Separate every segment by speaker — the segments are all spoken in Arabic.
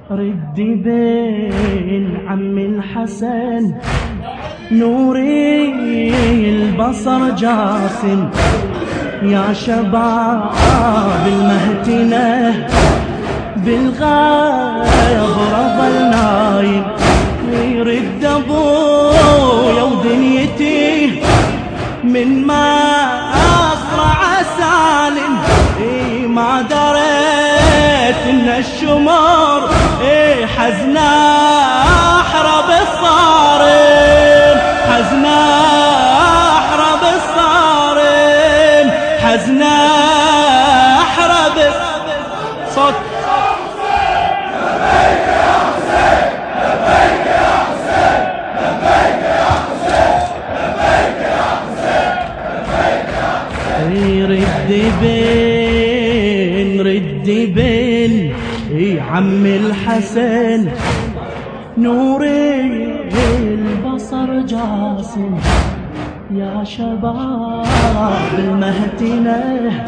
Speaker 1: ردي بين عم الحسن نوري البصر جاسم، يا شباب المهتنة بالغيب رضى نايم، يرد ابويا ودنيتي من ما اسرع سالم، ما دريت ان الشمر حزنا احرب الصارم، حزنا احرب الصارم، حزنا احرب صوت لبيك يا حسين، لبيك يا حسين، لبيك يا حسين، لبيك يا حسين، لبيك يا حسين. ردي بين عم الحسن نوري البصر جاسم، يا شباب المهتنة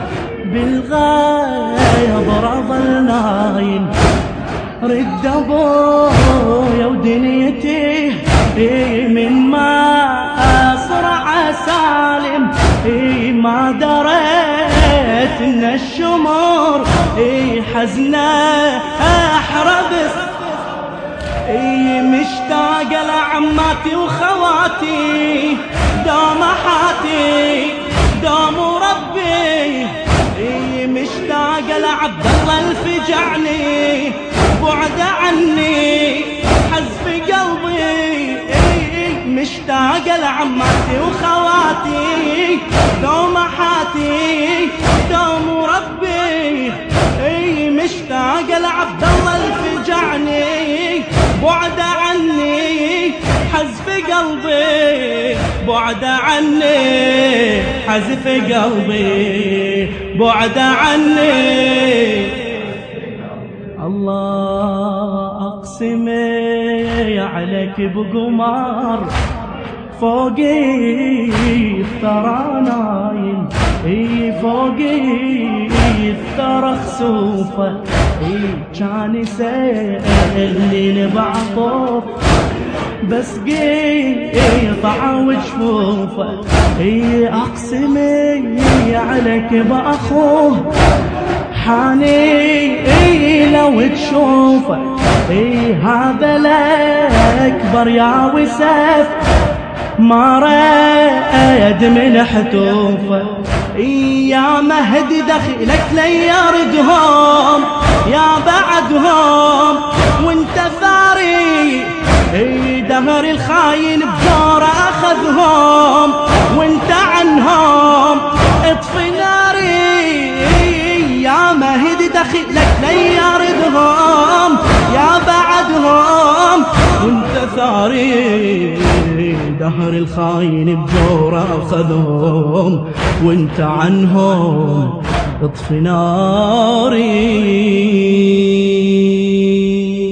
Speaker 1: بالغيب رضى نايم، رد ابويا ودنيتي من ما اسرع سالم، ما دريت ان الشمر حزنه احرب، مشتاق لعماتي وخواتي دوم حاتي دوم ربي، مشتاق لعبد الله الفجعني بعد عني حزف قلبي، مشتاق لعماتي وخواتي دوم حاتي دوم ربي، مشتاق لعبد الله الفجعني بعد عني حزف قلبي، بعد عني حزف قلبي، بعد عني. الله أقسمي عليك بقمر فوقي الثرى نايم، فوقي الثرى خسوفه، كان يسألني بعطف بس قطع وجفوفه، أقسمي عليك بأخوه حاني لو تشوفه، هذا الأكبر يا وسف ما راد من حتوفه، يا مهدي دخلك لي يردهم يا بعدهم وانت ثاري، دهر الخاين بجوره اخذهم وانت عنهم اطفي ناري، يا مهدي دخلك لي يردهم يا بعدهم وانت ثاري، دهر الخاين بجوره اخذهم وانت عنهم اطفي ناري.